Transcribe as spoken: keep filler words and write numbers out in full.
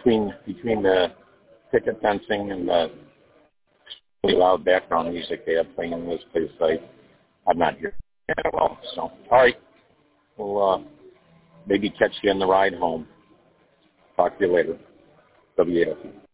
between between the picket fencing and the really loud background music they have playing in this place, I, I'm not hearing it at all. So, all right. We'll uh, maybe catch you on the ride home. Talk to you later. W A F E.